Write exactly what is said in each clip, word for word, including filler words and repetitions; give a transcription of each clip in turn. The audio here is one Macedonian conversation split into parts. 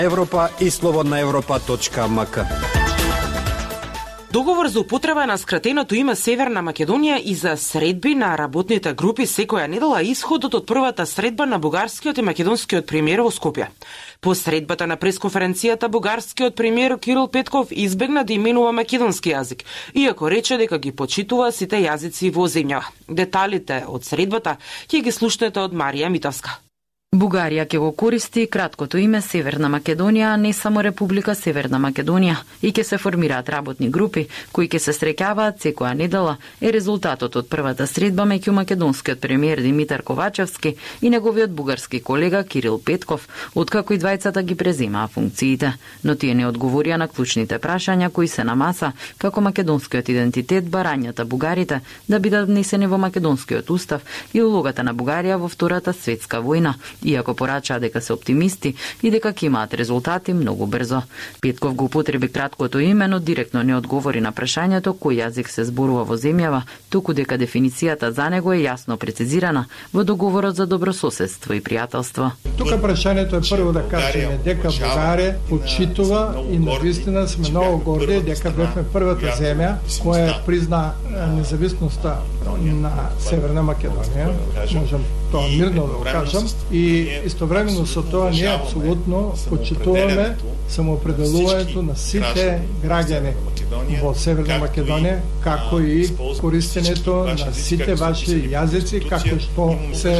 Европа и слободна европа точка ем ка. Договор за употреба на скратеното име Северна Македонија и за средби на работните групи секоја недела исходот од првата средба на бугарскиот и македонскиот премиер во Скопје. По средбата на пресконференцијата бугарскиот премиер Кирил Петков избегна да именува македонски јазик, иако рече дека ги почитува сите јазици во земјава. Деталите од средбата ќе ги слушнете од Марија Митовска. Бугарија ќе го користи краткото име Северна Македонија, а не само Република Северна Македонија, и ќе се формираат работни групи кои ќе се среќаваат секоја недела, е резултатот од првата средба меѓу македонскиот премиер Димитар Ковачевски и неговиот бугарски колега Кирил Петков, откако и двајцата ги преземаа функциите, но тие не одговорија на клучните прашања кои се на маса, како македонскиот идентитет, барањата бугарите да бидат внесени во македонскиот устав и улогата на Бугарија во Втората светска војна, иако порачаа дека се оптимисти и дека ќе имаат резултати многу брзо. Петков го употреби краткото име, но директно не одговори на прашањето кој јазик се зборува во земјава, туку дека дефиницијата за него е јасно прецизирана во договорот за добрососедство и пријателство. Тука прашањето е прво да кажеме дека Бугарија почитува и навистина сме многу горди дека бевме првата земја која призна независноста на Северна Македонија. Можам тоа мирно да го кажам. И истовремено со тоа ние апсолутно почитуваме самоопределувањето на сите граѓани во Северна Македонија, како и користењето на сите ваши јазици, како што се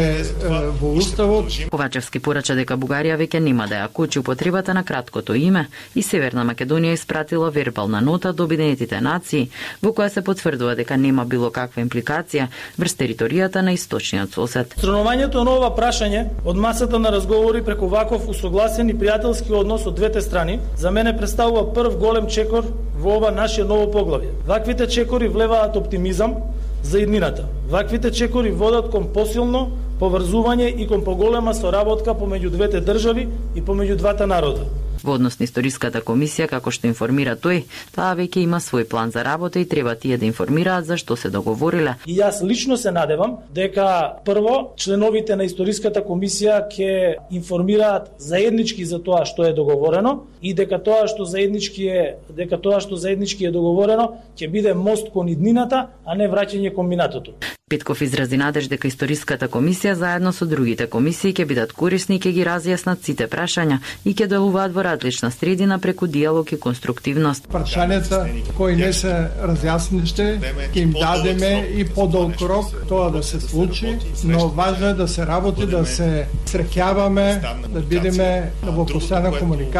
во уставот. Ковачевски порача дека Бугарија веќе нема да ја кочи употребата на краткото име и Северна Македонија испратила вербална нота до Обединетите нации во која се потврдува дека нема било каква импликација врз територијата на источниот сосед. Странувањето на ова прашање од масата на разговори преку ваков усогласен и пријателски однос од двете страни за мене представува прв голем чекор во ова наше ново поглавје. Ваквите чекори влеваат оптимизам за иднината. Ваквите чекори водат кон посилно поврзување и кон поголема соработка помеѓу двете држави и помеѓу двата народа. Во однос на Историската комисија, како што информира тој, таа веќе има свој план за работа и треба тие да информираат за што се договориле. И јас лично се надевам дека прво членовите на Историската комисија ќе информираат заеднички за тоа што е договорено и дека тоа што заеднички е, дека тоа што заеднички е договорено ќе биде мост кон иднината, а не враќање кон минатото. Петков изрази надеж дека Историската комисија заедно со другите комисии ќе бидат корисни и ќе ги разјаснат сите прашања и ќе делуваат во различна средина преку диалог и конструктивност. Прашањата кои не се разјасниште, ќе им дадеме и подолг рок тоа да се случи, но важно е да се работи, да се среќаваме, да бидеме во постојана комуникација.